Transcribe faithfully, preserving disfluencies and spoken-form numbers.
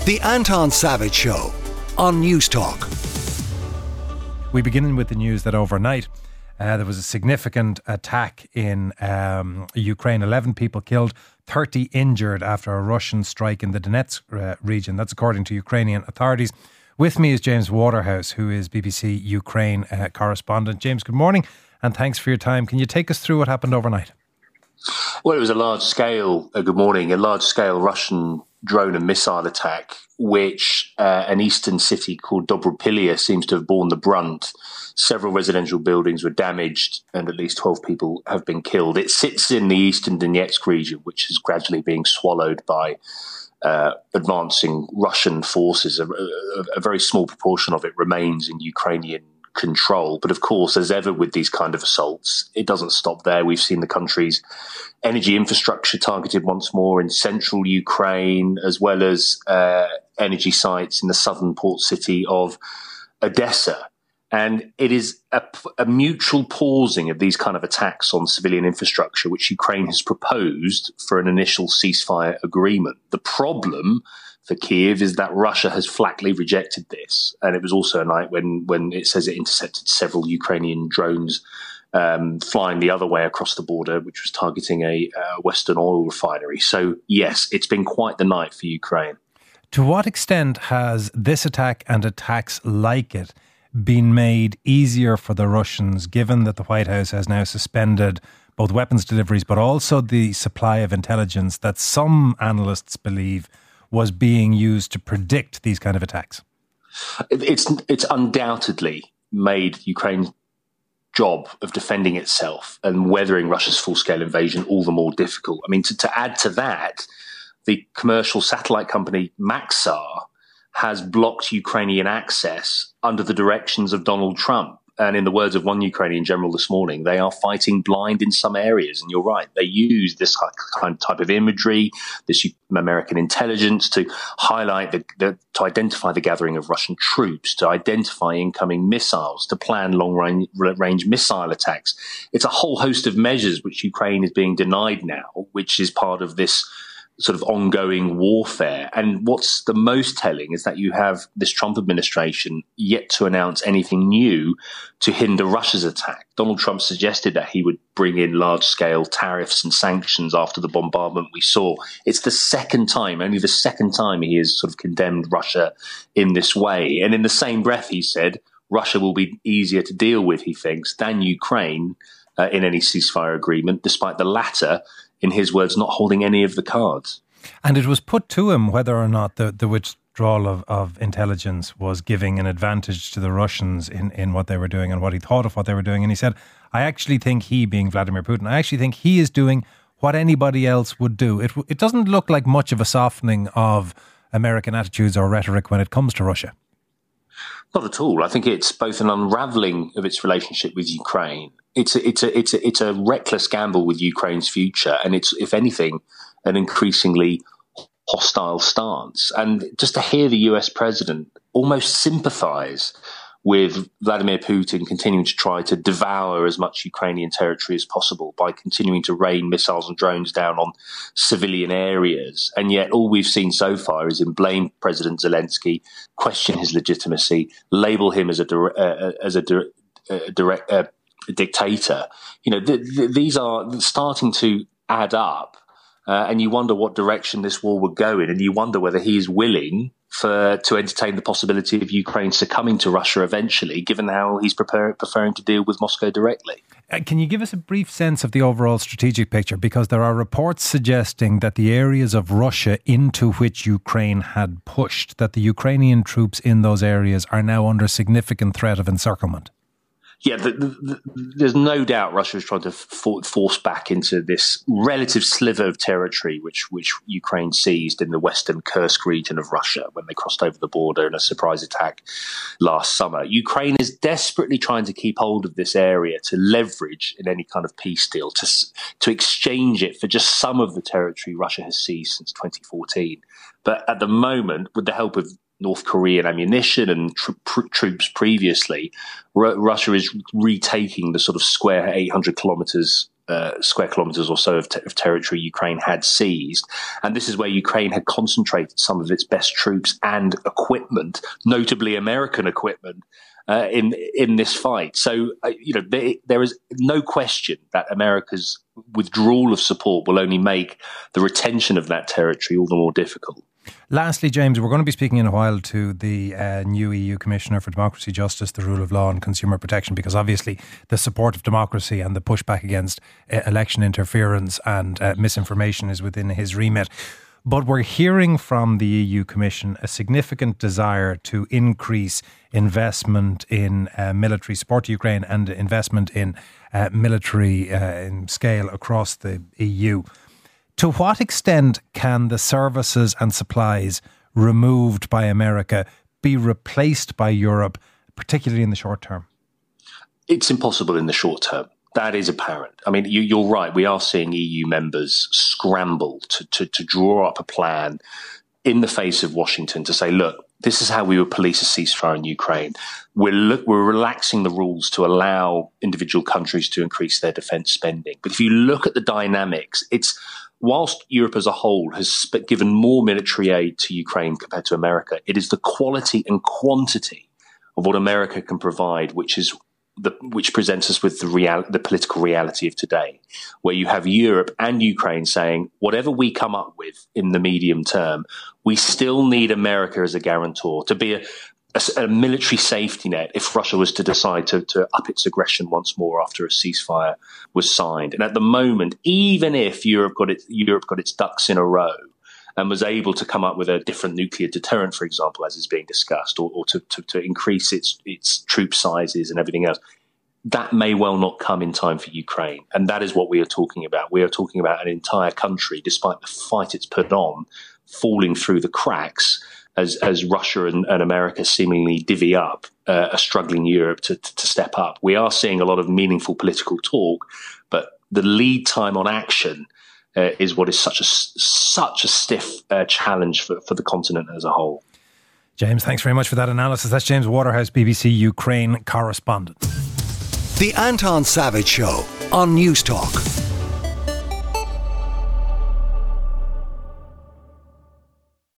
The Anton Savage Show on News Talk. We begin with the news that overnight uh, there was a significant attack in um, Ukraine. eleven people killed, thirty injured after a Russian strike in the Donetsk uh, region. That's according to Ukrainian authorities. With me is James Waterhouse, who is B B C Ukraine uh, correspondent. James, good morning and thanks for your time. Can you take us through what happened overnight? Well, it was a large-scale, uh, good morning, a large-scale Russian drone and missile attack, which uh, an eastern city called Dobropilya seems to have borne the brunt. Several residential buildings were damaged and at least twelve people have been killed. It sits in the eastern Donetsk region, which is gradually being swallowed by uh, advancing Russian forces. A, a, a very small proportion of it remains in Ukrainian control. But of course, as ever with these kind of assaults, it doesn't stop there. We've seen the country's energy infrastructure targeted once more in central Ukraine, as well as uh, energy sites in the southern port city of Odessa. And it is a, a mutual pausing of these kind of attacks on civilian infrastructure, which Ukraine has proposed for an initial ceasefire agreement. The problem for Kiev is that Russia has flatly rejected this. And it was also a night when, when it says it intercepted several Ukrainian drones um, flying the other way across the border, which was targeting a uh, Western oil refinery. So, yes, it's been quite the night for Ukraine. To what extent has this attack and attacks like it been made easier for the Russians, given that the White House has now suspended both weapons deliveries, but also the supply of intelligence that some analysts believe was being used to predict these kind of attacks? It's it's undoubtedly made Ukraine's job of defending itself and weathering Russia's full-scale invasion all the more difficult. I mean, to, to add to that, the commercial satellite company Maxar has blocked Ukrainian access under the directions of Donald Trump. And in the words of one Ukrainian general this morning, they are fighting blind in some areas. And you're right, they use this kind of type of imagery, this American intelligence to highlight, the, the, to identify the gathering of Russian troops, to identify incoming missiles, to plan long-range range missile attacks. It's a whole host of measures which Ukraine is being denied now, which is part of this sort of ongoing warfare. And what's the most telling is that you have this Trump administration yet to announce anything new to hinder Russia's attack. Donald Trump suggested that he would bring in large-scale tariffs and sanctions after the bombardment we saw. It's the second time, only the second time he has sort of condemned Russia in this way. And in the same breath, he said, Russia will be easier to deal with, he thinks, than Ukraine uh, in any ceasefire agreement, despite the latter, in his words, not holding any of the cards. And it was put to him whether or not the, the withdrawal of, of intelligence was giving an advantage to the Russians in, in what they were doing and what he thought of what they were doing. And he said, I actually think he, being Vladimir Putin, I actually think he is doing what anybody else would do. It, it doesn't look like much of a softening of American attitudes or rhetoric when it comes to Russia. Not at all. I think it's both an unravelling of its relationship with Ukraine. It's a, it's a, it's a, it's a reckless gamble with Ukraine's future. And it's, if anything, an increasingly hostile stance. And just to hear the U S president almost sympathise with Vladimir Putin continuing to try to devour as much Ukrainian territory as possible by continuing to rain missiles and drones down on civilian areas. And yet all we've seen so far is him blame President Zelensky, question his legitimacy, label him as a, uh, as a uh, direct, uh, dictator. You know, th- th- these are starting to add up. Uh, and you wonder what direction this war would go in, and you wonder whether he is willing for to entertain the possibility of Ukraine succumbing to Russia eventually, given how he's prepare, preferring to deal with Moscow directly. Uh, can you give us a brief sense of the overall strategic picture? Because there are reports suggesting that the areas of Russia into which Ukraine had pushed, that the Ukrainian troops in those areas are now under significant threat of encirclement. Yeah, the, the, the, there's no doubt Russia is trying to for, force back into this relative sliver of territory which which Ukraine seized in the western Kursk region of Russia when they crossed over the border in a surprise attack last summer. Ukraine is desperately trying to keep hold of this area to leverage in any kind of peace deal, to to exchange it for just some of the territory Russia has seized since twenty fourteen. But at the moment, with the help of North Korean ammunition and tr- pr- troops previously, R- Russia is retaking the sort of square eight hundred kilometers uh, square kilometres or so of, te- of territory Ukraine had seized. And this is where Ukraine had concentrated some of its best troops and equipment, notably American equipment, uh, in in this fight. So, uh, you know, there, there is no question that America's withdrawal of support will only make the retention of that territory all the more difficult. Lastly, James, we're going to be speaking in a while to the uh, new E U Commissioner for Democracy, Justice, the Rule of Law and Consumer Protection, because obviously the support of democracy and the pushback against uh, election interference and uh, misinformation is within his remit. But we're hearing from the E U Commission a significant desire to increase investment in uh, military support to Ukraine and investment in uh, military uh, in scale across the E U. To what extent can the services and supplies removed by America be replaced by Europe, particularly in the short term? It's impossible in the short term. That is apparent. I mean, you, you're right. We are seeing E U members scramble to, to, to draw up a plan in the face of Washington to say, look, this is how we would police a ceasefire in Ukraine. We're, look, we're relaxing the rules to allow individual countries to increase their defence spending. But if you look at the dynamics, it's whilst Europe as a whole has given more military aid to Ukraine compared to America, it is the quality and quantity of what America can provide, which is the, which presents us with the real, the political reality of today, where you have Europe and Ukraine saying, whatever we come up with in the medium term, we still need America as a guarantor to be a, a, a military safety net if Russia was to decide to, to up its aggression once more after a ceasefire was signed. And at the moment, even if Europe got it, Europe got its ducks in a row and was able to come up with a different nuclear deterrent, for example, as is being discussed, or, or to, to, to increase its its troop sizes and everything else, that may well not come in time for Ukraine. And that is what we are talking about. We are talking about an entire country, despite the fight it's put on, falling through the cracks as, as Russia and, and America seemingly divvy up uh, a struggling Europe to, to, to step up. We are seeing a lot of meaningful political talk, but the lead time on action Uh, is what is such a such a stiff uh, challenge for, for the continent as a whole. James, thanks very much for that analysis. That's James Waterhouse, B B C Ukraine correspondent. The Anton Savage Show on News Talk.